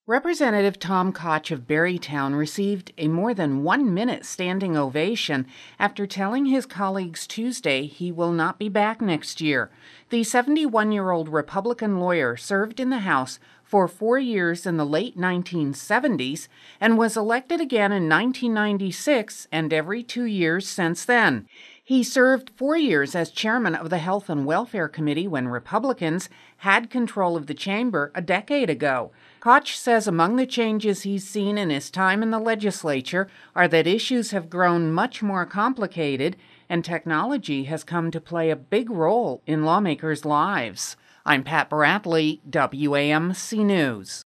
Representative Tom Koch of Barrytown received a more than 1-minute standing ovation after telling his colleagues Tuesday he will not be back next year. The 71-year-old Republican lawyer served in the House for 4 years in the late 1970s and was elected again in 1996 and every 2 years since then. He served 4 years as chairman of the Health and Welfare Committee when Republicans had control of the chamber a decade ago. Koch says among the changes he's seen in his time in the legislature are that issues have grown much more complicated and technology has come to play a big role in lawmakers' lives. I'm Pat Bradley, WAMC News.